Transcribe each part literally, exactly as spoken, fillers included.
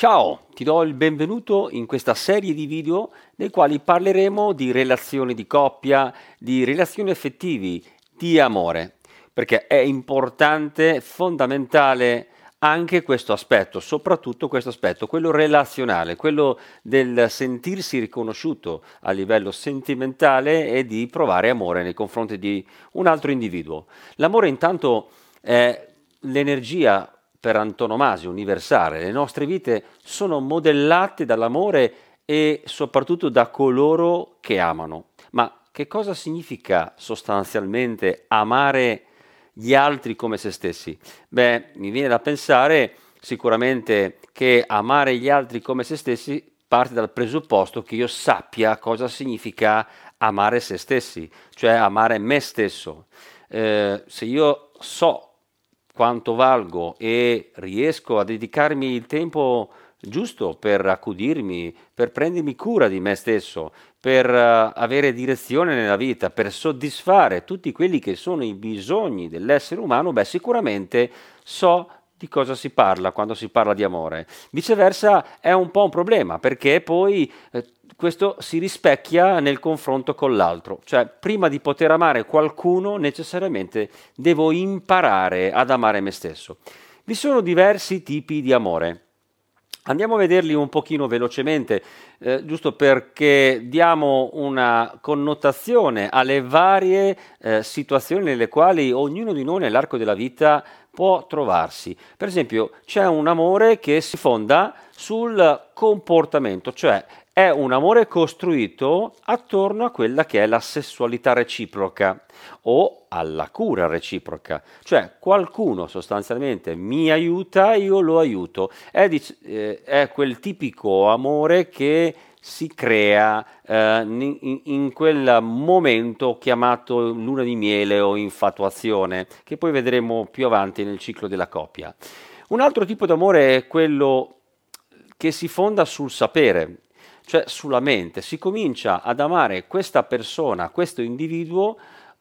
Ciao, ti do il benvenuto in questa serie di video nei quali parleremo di relazioni di coppia, di relazioni affettivi, di amore, perché è importante, fondamentale anche questo aspetto, soprattutto questo aspetto, quello relazionale, quello del sentirsi riconosciuto a livello sentimentale e di provare amore nei confronti di un altro individuo. L'amore intanto è l'energia per antonomasia universale. Le nostre vite sono modellate dall'amore e soprattutto da coloro che amano. Ma che cosa significa sostanzialmente amare gli altri come se stessi? Beh, mi viene da pensare sicuramente che amare gli altri come se stessi parte dal presupposto che io sappia cosa significa amare se stessi, cioè amare me stesso. Eh, se io so quanto valgo e riesco a dedicarmi il tempo giusto per accudirmi, per prendermi cura di me stesso, per uh, avere direzione nella vita, per soddisfare tutti quelli che sono i bisogni dell'essere umano, beh, sicuramente so di cosa si parla quando si parla di amore. Viceversa è un po' un problema perché poi eh, questo si rispecchia nel confronto con l'altro, cioè prima di poter amare qualcuno necessariamente devo imparare ad amare me stesso. Vi sono diversi tipi di amore. Andiamo a vederli un pochino velocemente, eh, giusto perché diamo una connotazione alle varie eh, situazioni nelle quali ognuno di noi nell'arco della vita può trovarsi. Per esempio, c'è un amore che si fonda sul comportamento, cioè è un amore costruito attorno a quella che è la sessualità reciproca o alla cura reciproca, cioè qualcuno sostanzialmente mi aiuta, io lo aiuto. È, dic- eh, è quel tipico amore che si crea eh, in, in quel momento chiamato luna di miele o infatuazione, che poi vedremo più avanti nel ciclo della coppia. Un altro tipo d'amore è quello che si fonda sul sapere, cioè sulla mente. Si comincia ad amare questa persona, questo individuo,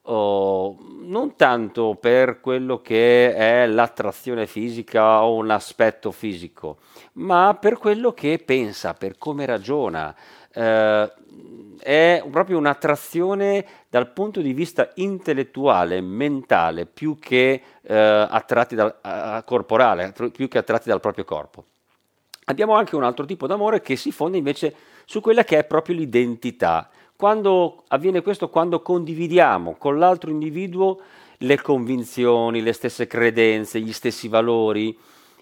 oh, non tanto per quello che è l'attrazione fisica o un aspetto fisico, ma per quello che pensa, per come ragiona. Eh, è proprio un'attrazione dal punto di vista intellettuale, mentale, più che eh, attratti dal a- corporale, più che attratti dal proprio corpo. Abbiamo anche un altro tipo d'amore che si fonda invece su quella che è proprio l'identità. Quando avviene questo, quando condividiamo con l'altro individuo le convinzioni, le stesse credenze, gli stessi valori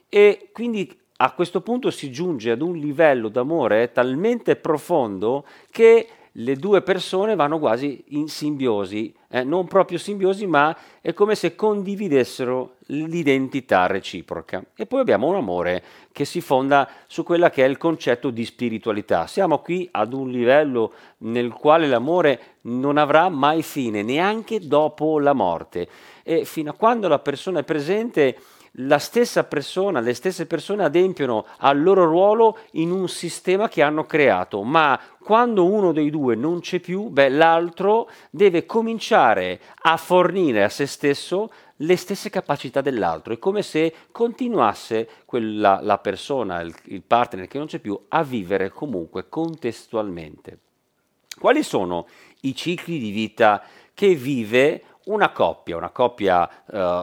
e quindi a questo punto si giunge ad un livello d'amore talmente profondo che le due persone vanno quasi in simbiosi, eh, non proprio simbiosi, ma è come se condividessero l'identità reciproca. E poi abbiamo un amore che si fonda su quella che è il concetto di spiritualità. Siamo qui ad un livello nel quale l'amore non avrà mai fine, neanche dopo la morte. E fino a quando la persona è presente, la stessa persona, le stesse persone adempiono al loro ruolo in un sistema che hanno creato, ma quando uno dei due non c'è più, beh, l'altro deve cominciare a fornire a se stesso le stesse capacità dell'altro. È come se continuasse quella, la persona, il, il partner che non c'è più, a vivere comunque contestualmente. Quali sono i cicli di vita che vive una coppia, una coppia eh,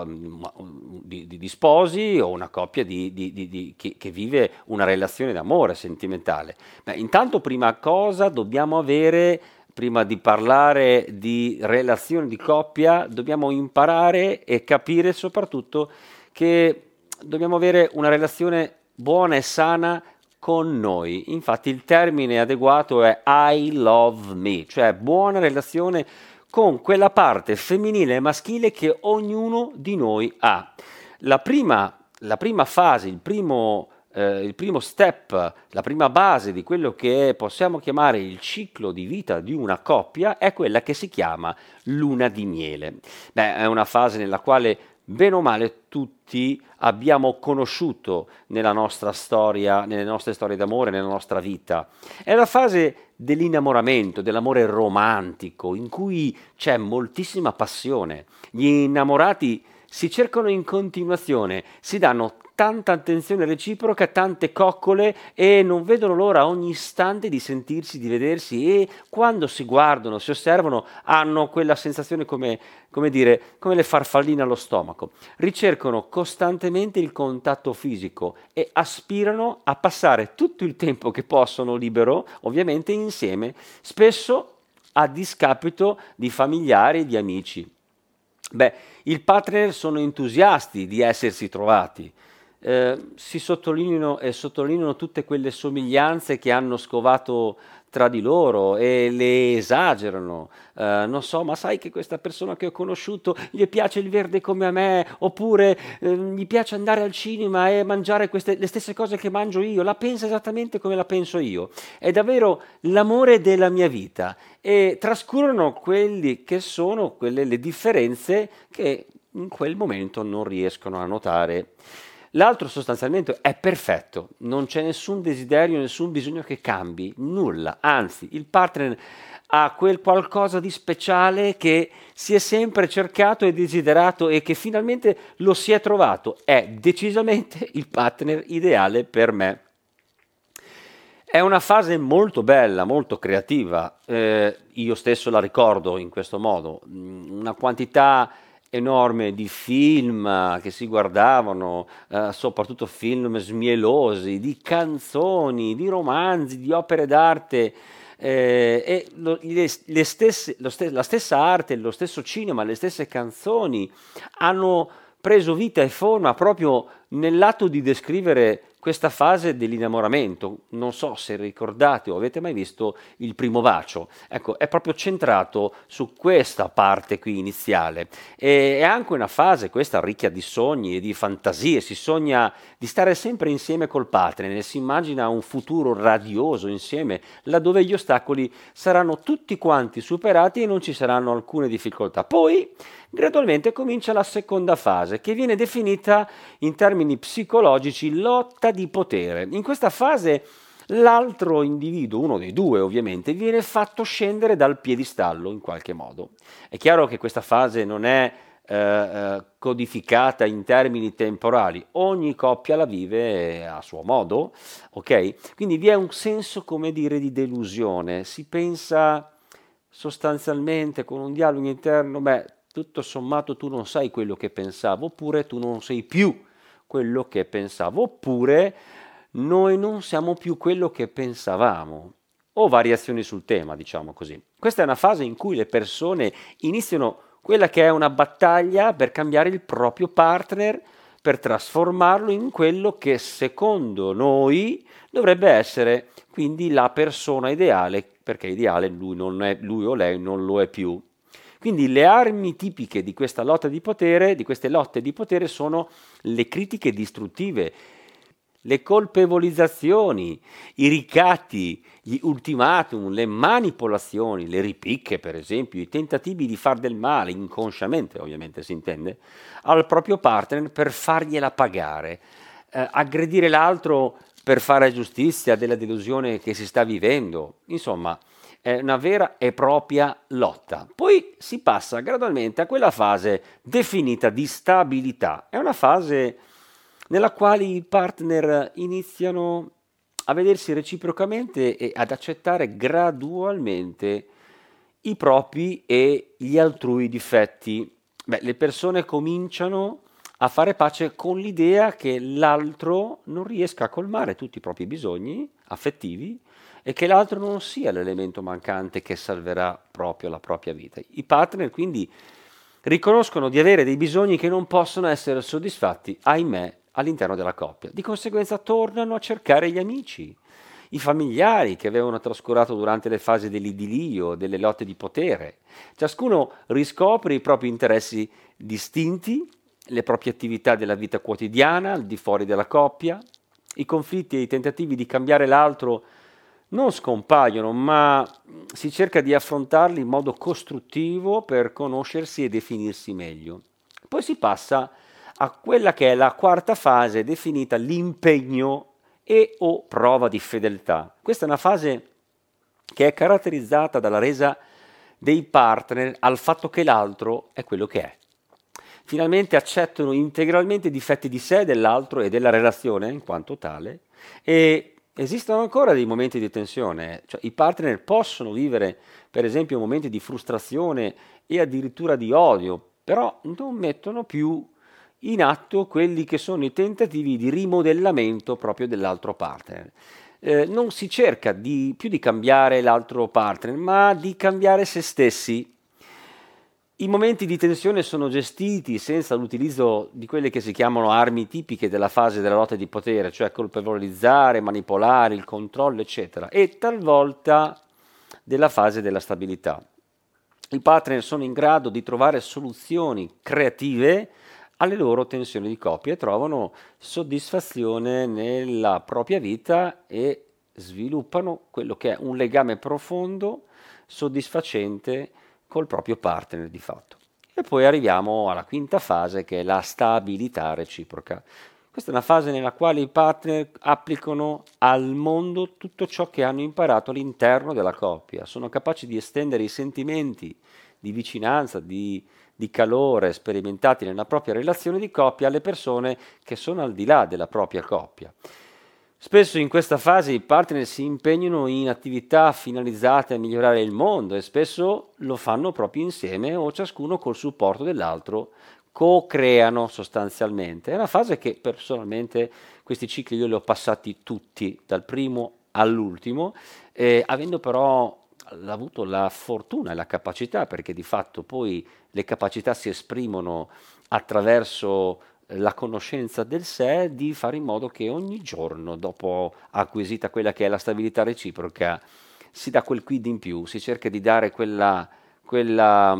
di, di, di sposi o una coppia di, di, di, di, che, che vive una relazione d'amore sentimentale? Beh, intanto, prima cosa, dobbiamo avere, prima di parlare di relazione di coppia, dobbiamo imparare e capire soprattutto che dobbiamo avere una relazione buona e sana con noi. Infatti il termine adeguato è I love me, cioè buona relazione con quella parte femminile e maschile che ognuno di noi ha. La prima, la prima fase, il primo, eh, il primo step, la prima base di quello che possiamo chiamare il ciclo di vita di una coppia è quella che si chiama luna di miele. Beh, è una fase nella quale bene o male tutti abbiamo conosciuto nella nostra storia, nelle nostre storie d'amore, nella nostra vita. È la fase dell'innamoramento, dell'amore romantico, in cui c'è moltissima passione. Gli innamorati si cercano in continuazione, si danno tanta attenzione reciproca, tante coccole e non vedono l'ora ogni istante di sentirsi, di vedersi e quando si guardano, si osservano, hanno quella sensazione come, come dire, come le farfalline allo stomaco. Ricercano costantemente il contatto fisico e aspirano a passare tutto il tempo che possono libero, ovviamente insieme, spesso a discapito di familiari e di amici. Beh, i partner sono entusiasti di essersi trovati. Eh, si sottolineano e sottolineano tutte quelle somiglianze che hanno scovato tra di loro e le esagerano. Eh, non so, ma sai che questa persona che ho conosciuto gli piace il verde come a me, oppure eh, gli piace andare al cinema e mangiare queste, le stesse cose che mangio io, la pensa esattamente come la penso io. È davvero l'amore della mia vita e trascurano quelli che sono quelle le differenze che in quel momento non riescono a notare. L'altro sostanzialmente è perfetto, non c'è nessun desiderio, nessun bisogno che cambi, nulla, anzi il partner ha quel qualcosa di speciale che si è sempre cercato e desiderato e che finalmente lo si è trovato, è decisamente il partner ideale per me. È una fase molto bella, molto creativa, eh, io stesso la ricordo in questo modo, mm, una quantità enorme di film che si guardavano, eh, soprattutto film smielosi, di canzoni, di romanzi, di opere d'arte, eh, e lo- le, le stesse, lo ste- la stessa arte, lo stesso cinema, le stesse canzoni hanno preso vita e forma proprio nell'atto di descrivere questa fase dell'innamoramento. Non so se ricordate o avete mai visto Il primo bacio. Ecco, è proprio centrato su questa parte qui iniziale. E è anche una fase, questa, ricca di sogni e di fantasie. Si sogna di stare sempre insieme col partner e si immagina un futuro radioso insieme, laddove gli ostacoli saranno tutti quanti superati e non ci saranno alcune difficoltà. Poi, gradualmente comincia la seconda fase, che viene definita in termini psicologici lotta di potere. In questa fase l'altro individuo, uno dei due ovviamente, viene fatto scendere dal piedistallo in qualche modo. È chiaro che questa fase non è eh, eh, codificata in termini temporali, ogni coppia la vive a suo modo, ok? Quindi vi è un senso, come dire, di delusione, si pensa sostanzialmente con un dialogo interno, beh, tutto sommato tu non sai quello che pensavo, oppure tu non sei più quello che pensavo, oppure noi non siamo più quello che pensavamo, o variazioni sul tema, diciamo così. Questa è una fase in cui le persone iniziano quella che è una battaglia per cambiare il proprio partner, per trasformarlo in quello che secondo noi dovrebbe essere quindi la persona ideale, perché ideale lui, non è, lui o lei non lo è più. Quindi le armi tipiche di questa lotta di potere, di queste lotte di potere, sono le critiche distruttive, le colpevolizzazioni, i ricatti, gli ultimatum, le manipolazioni, le ripicche, per esempio, i tentativi di far del male, inconsciamente ovviamente si intende, al proprio partner per fargliela pagare, eh, aggredire l'altro per fare giustizia della delusione che si sta vivendo, insomma è una vera e propria lotta. Poi si passa gradualmente a quella fase definita di stabilità. È una fase nella quale i partner iniziano a vedersi reciprocamente e ad accettare gradualmente i propri e gli altrui difetti. Beh, le persone cominciano a fare pace con l'idea che l'altro non riesca a colmare tutti i propri bisogni affettivi e che l'altro non sia l'elemento mancante che salverà proprio la propria vita. I partner quindi riconoscono di avere dei bisogni che non possono essere soddisfatti, ahimè, all'interno della coppia. Di conseguenza tornano a cercare gli amici, i familiari che avevano trascurato durante le fasi dell'idilio, delle lotte di potere. Ciascuno riscopre i propri interessi distinti, le proprie attività della vita quotidiana, al di fuori della coppia. I conflitti e i tentativi di cambiare l'altro non scompaiono, ma si cerca di affrontarli in modo costruttivo per conoscersi e definirsi meglio. Poi si passa a quella che è la quarta fase, definita l'impegno e o prova di fedeltà. Questa è una fase che è caratterizzata dalla resa dei partner al fatto che l'altro è quello che è. finalmente accettano integralmente i difetti di sé, dell'altro e della relazione in quanto tale, e esistono ancora dei momenti di tensione, cioè i partner possono vivere per esempio momenti di frustrazione e addirittura di odio, però non mettono più in atto quelli che sono i tentativi di rimodellamento proprio dell'altro partner. Eh, non si cerca di, più di cambiare l'altro partner, ma di cambiare se stessi. I momenti di tensione sono gestiti senza l'utilizzo di quelle che si chiamano armi tipiche della fase della lotta di potere, cioè colpevolizzare, manipolare, il controllo, eccetera, e talvolta della fase della stabilità. I partner sono in grado di trovare soluzioni creative alle loro tensioni di coppia e trovano soddisfazione nella propria vita e sviluppano quello che è un legame profondo, soddisfacente col proprio partner di fatto. E poi arriviamo alla quinta fase che è la stabilità reciproca. Questa è una fase nella quale i partner applicano al mondo tutto ciò che hanno imparato all'interno della coppia, sono capaci di estendere i sentimenti di vicinanza, di, di calore sperimentati nella propria relazione di coppia alle persone che sono al di là della propria coppia. Spesso in questa fase i partner si impegnano in attività finalizzate a migliorare il mondo e spesso lo fanno proprio insieme o ciascuno col supporto dell'altro, co-creano sostanzialmente. È una fase che personalmente questi cicli io li ho passati tutti, dal primo all'ultimo, eh, avendo però avuto la fortuna e la capacità, perché di fatto poi le capacità si esprimono attraverso la conoscenza del sé, di fare in modo che ogni giorno, dopo acquisita quella che è la stabilità reciproca, si dà quel quid in più, si cerca di dare quella, quella,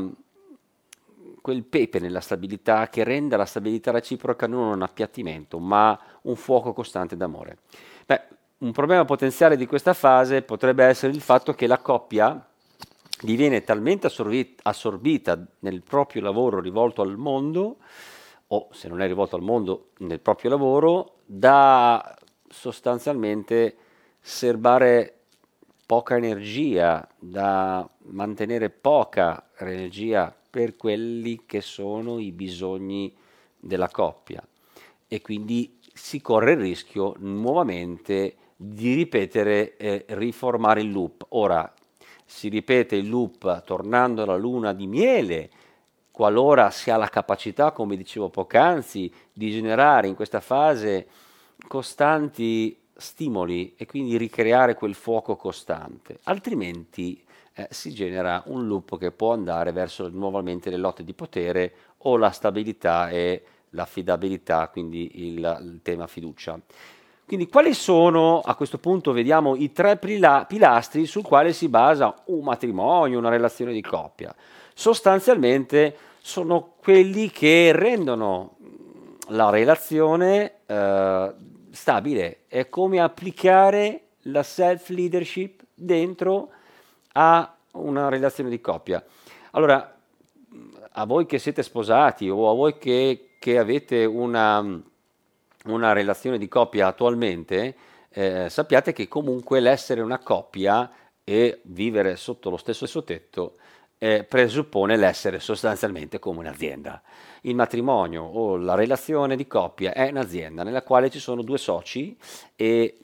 quel pepe nella stabilità che renda la stabilità reciproca non un appiattimento, ma un fuoco costante d'amore. Beh, un problema potenziale di questa fase potrebbe essere il fatto che la coppia diviene talmente assorbita, assorbita nel proprio lavoro rivolto al mondo, o se non è rivolto al mondo nel proprio lavoro, da sostanzialmente serbare poca energia, da mantenere poca energia per quelli che sono i bisogni della coppia e quindi si corre il rischio nuovamente di ripetere e riformare il loop. Ora si ripete il loop tornando alla luna di miele, qualora si ha la capacità, come dicevo poc'anzi, di generare in questa fase costanti stimoli e quindi ricreare quel fuoco costante, altrimenti eh, si genera un loop che può andare verso nuovamente le lotte di potere o la stabilità e l'affidabilità, quindi il, il tema fiducia. Quindi quali sono, a questo punto vediamo, i tre pila- pilastri sul quale si basa un matrimonio, una relazione di coppia? Sostanzialmente sono quelli che rendono la relazione eh, stabile. È come applicare la self-leadership dentro a una relazione di coppia. Allora, a voi che siete sposati o a voi che, che avete una, una relazione di coppia attualmente, eh, sappiate che comunque l'essere una coppia e vivere sotto lo stesso tetto eh, presuppone l'essere sostanzialmente come un'azienda. Il matrimonio o la relazione di coppia è un'azienda nella quale ci sono due soci e,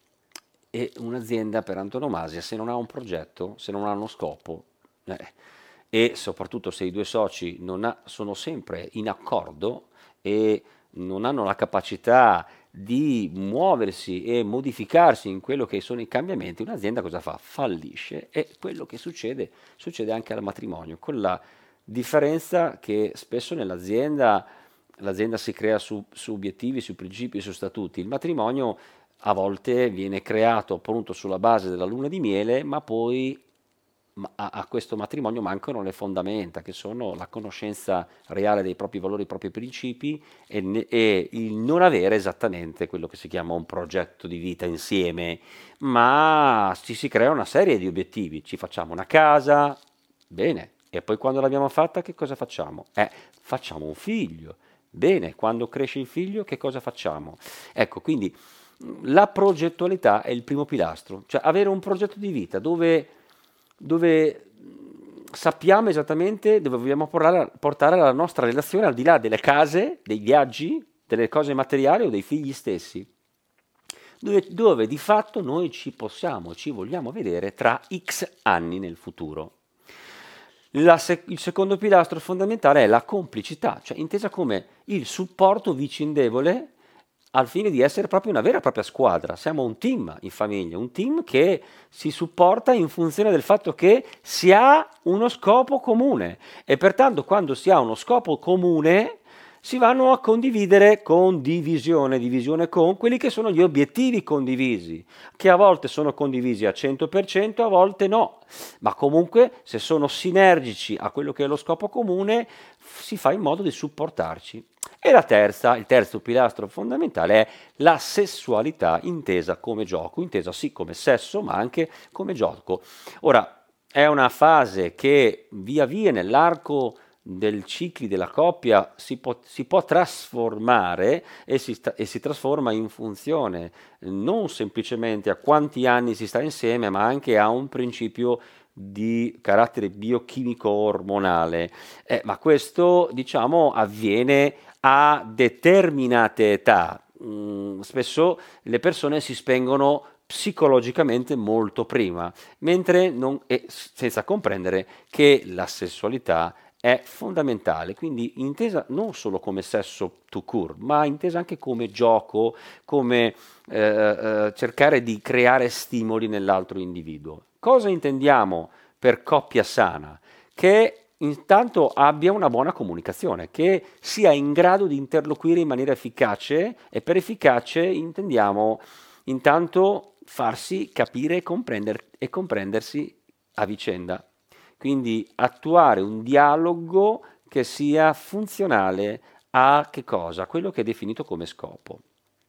e un'azienda per antonomasia, se non ha un progetto, se non ha uno scopo, eh, e soprattutto se i due soci non ha, sono sempre in accordo e non hanno la capacità di muoversi e modificarsi in quello che sono i cambiamenti, un'azienda cosa fa? Fallisce e quello che succede succede anche al matrimonio, con la differenza che spesso nell'azienda l'azienda si crea su, su obiettivi, su principi, su statuti, il matrimonio a volte viene creato appunto sulla base della luna di miele, ma poi ma a, a questo matrimonio mancano le fondamenta, che sono la conoscenza reale dei propri valori, dei propri principi e, ne- e il non avere esattamente quello che si chiama un progetto di vita insieme, ma ci si crea una serie di obiettivi. Ci facciamo una casa, bene, e poi quando l'abbiamo fatta che cosa facciamo? Eh, facciamo un figlio. Bene, quando cresce il figlio che cosa facciamo? Ecco, quindi la progettualità è il primo pilastro, cioè avere un progetto di vita dove, dove sappiamo esattamente dove vogliamo portare, portare la nostra relazione al di là delle case, dei viaggi, delle cose materiali o dei figli stessi, dove, dove di fatto noi ci possiamo, ci vogliamo vedere tra X anni nel futuro. La sec- il secondo pilastro fondamentale è la complicità, cioè intesa come il supporto vicindevole al fine di essere proprio una vera e propria squadra. Siamo un team in famiglia, un team che si supporta in funzione del fatto che si ha uno scopo comune e pertanto quando si ha uno scopo comune si vanno a condividere condivisione, divisione con quelli che sono gli obiettivi condivisi, che a volte sono condivisi al cento per cento, a volte no, ma comunque se sono sinergici a quello che è lo scopo comune si fa in modo di supportarci. E la terza, il terzo pilastro fondamentale è la sessualità intesa come gioco, intesa sì come sesso, ma anche come gioco. Ora, è una fase che via via nell'arco del cicli della coppia si può, si può trasformare e si, sta- e si trasforma in funzione non semplicemente a quanti anni si sta insieme, ma anche a un principio di carattere biochimico ormonale. Eh, ma questo, diciamo, avviene a determinate età. Mm, spesso le persone si spengono psicologicamente molto prima, mentre non, e senza comprendere che la sessualità è fondamentale, quindi intesa non solo come sesso tout court, ma intesa anche come gioco, come eh, eh, cercare di creare stimoli nell'altro individuo. Cosa intendiamo per coppia sana? Che intanto abbia una buona comunicazione, che sia in grado di interloquire in maniera efficace e per efficace intendiamo intanto farsi capire e, comprender- e comprendersi a vicenda. Quindi attuare un dialogo che sia funzionale a che cosa? Quello che è definito come scopo.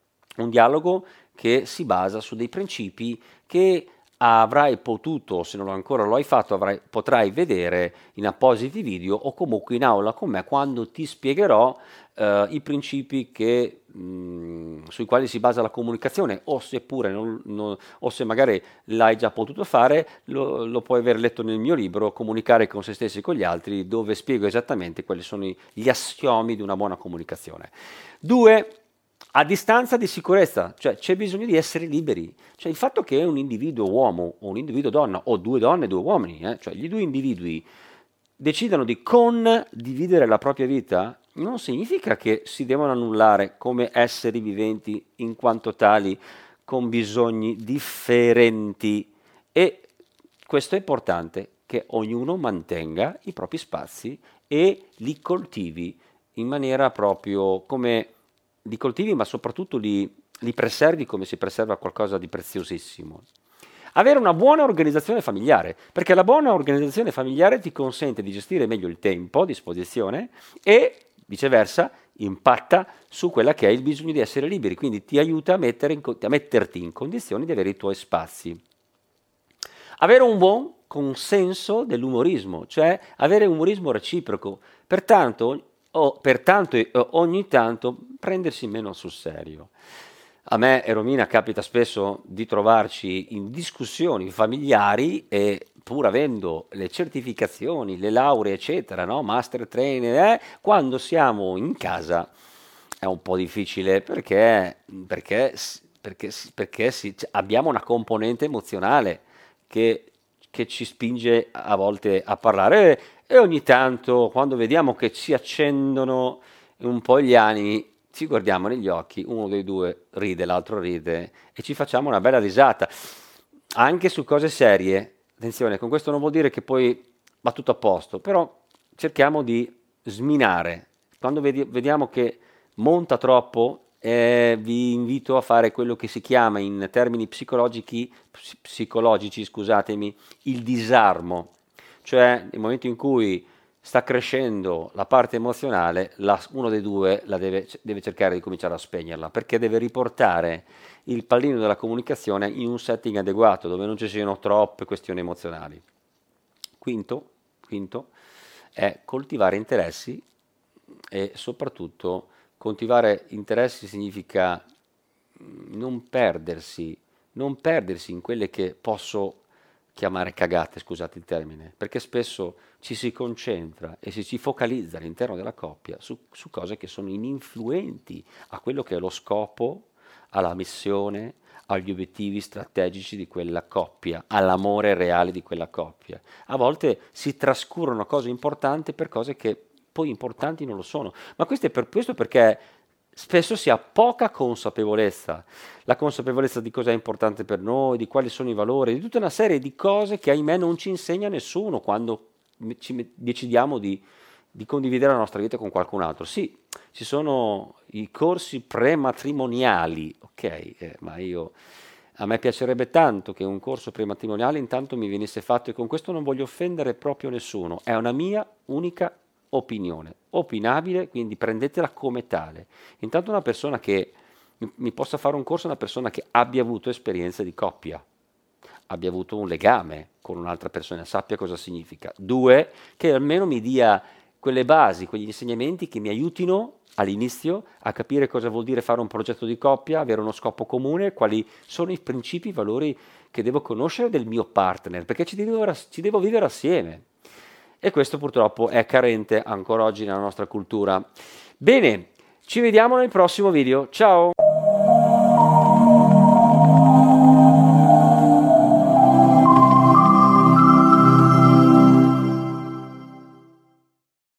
Un dialogo che si basa su dei principi che avrai potuto, se non ancora lo hai fatto, avrai, potrai vedere in appositi video o comunque in aula con me quando ti spiegherò eh, i principi che, mh, sui quali si basa la comunicazione o seppure non, non- o se magari l'hai già potuto fare, lo, lo puoi aver letto nel mio libro Comunicare con se stessi e con gli altri, dove spiego esattamente quali sono i- gli assiomi di una buona comunicazione. Due, a distanza di sicurezza, cioè c'è bisogno di essere liberi. Cioè il fatto che un individuo uomo o un individuo donna o due donne e due uomini, eh, cioè gli due individui decidano di condividere la propria vita, non significa che si devono annullare come esseri viventi in quanto tali con bisogni differenti. E questo è importante, che ognuno mantenga i propri spazi e li coltivi in maniera proprio come li coltivi, ma soprattutto li, li preservi come si preserva qualcosa di preziosissimo. Avere una buona organizzazione familiare, perché la buona organizzazione familiare ti consente di gestire meglio il tempo a disposizione e viceversa impatta su quella che è il bisogno di essere liberi, quindi ti aiuta a, mettere in co- a metterti in condizioni di avere i tuoi spazi. Avere un buon consenso dell'umorismo, cioè avere umorismo reciproco, pertanto, o, pertanto eh, ogni tanto prendersi meno sul serio. A me e Romina capita spesso di trovarci in discussioni familiari e pur avendo le certificazioni, le lauree, eccetera, no? Master trainer, eh, quando siamo in casa è un po' difficile perché, perché, perché, perché si- abbiamo una componente emozionale che, che ci spinge a volte a parlare e ogni tanto quando vediamo che si accendono un po' gli animi, ci guardiamo negli occhi, uno dei due ride, l'altro ride e ci facciamo una bella risata, anche su cose serie. Attenzione, con questo non vuol dire che poi va tutto a posto, però cerchiamo di sminare. Quando vedi- vediamo che monta troppo, eh, vi invito a fare quello che si chiama in termini psicologici, ps- psicologici, scusatemi, il disarmo, cioè nel momento in cui sta crescendo la parte emozionale, la- uno dei due la deve, deve cercare di cominciare a spegnerla, perché deve riportare il pallino della comunicazione in un setting adeguato, dove non ci siano troppe questioni emozionali. Quinto, quinto è coltivare interessi e soprattutto coltivare interessi significa mm, non perdersi, non perdersi in quelle che posso chiamare cagate, scusate il termine, perché spesso ci si concentra e si ci focalizza all'interno della coppia su, su cose che sono ininfluenti a quello che è lo scopo, alla missione, agli obiettivi strategici di quella coppia, all'amore reale di quella coppia. A volte si trascurano cose importanti per cose che poi importanti non lo sono, ma questo è per questo perché spesso si ha poca consapevolezza, la consapevolezza di cosa è importante per noi, di quali sono i valori, di tutta una serie di cose che ahimè non ci insegna nessuno quando ci met- decidiamo di, di condividere la nostra vita con qualcun altro. Sì, ci sono i corsi prematrimoniali, ok, eh, ma io a me piacerebbe tanto che un corso prematrimoniale intanto mi venisse fatto e con questo non voglio offendere proprio nessuno, è una mia unica opinione, opinabile, quindi prendetela come tale. Intanto una persona che mi, mi possa fare un corso, è una persona che abbia avuto esperienza di coppia, abbia avuto un legame con un'altra persona, sappia cosa significa. Due, che almeno mi dia quelle basi, quegli insegnamenti che mi aiutino all'inizio a capire cosa vuol dire fare un progetto di coppia, avere uno scopo comune, quali sono i principi, i valori che devo conoscere del mio partner, perché ci devo, ci devo vivere assieme. E questo purtroppo è carente ancora oggi nella nostra cultura. Bene, ci vediamo nel prossimo video. Ciao!